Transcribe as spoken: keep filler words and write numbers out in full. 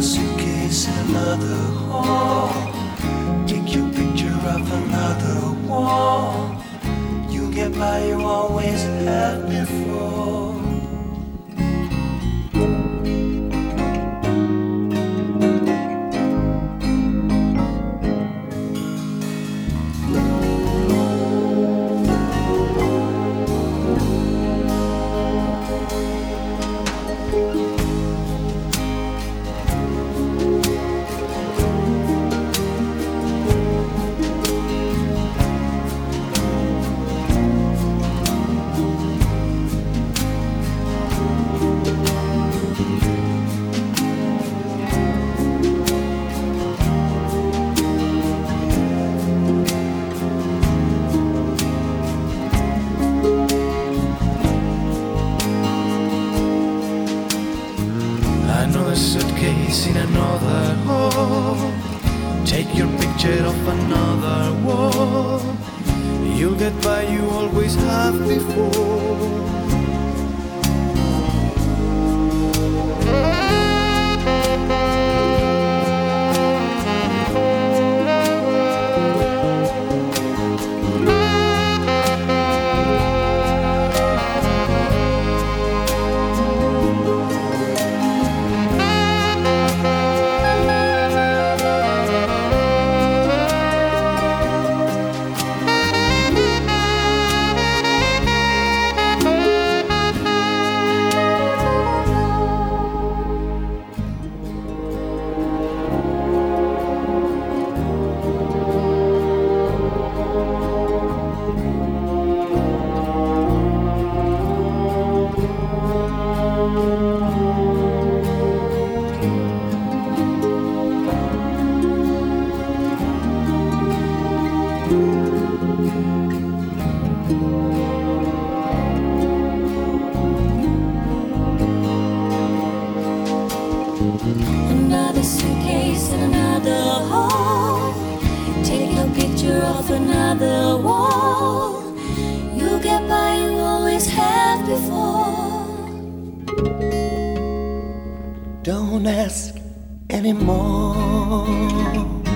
suitcase in another hall. Take your picture of another wall. You get by, you always have before. Another suitcase in another hall. Take your picture of another wall. You'll get by, you always have before. Another suitcase in another hall. Take a picture of another wall. You get by, you always have before. Don't ask anymore.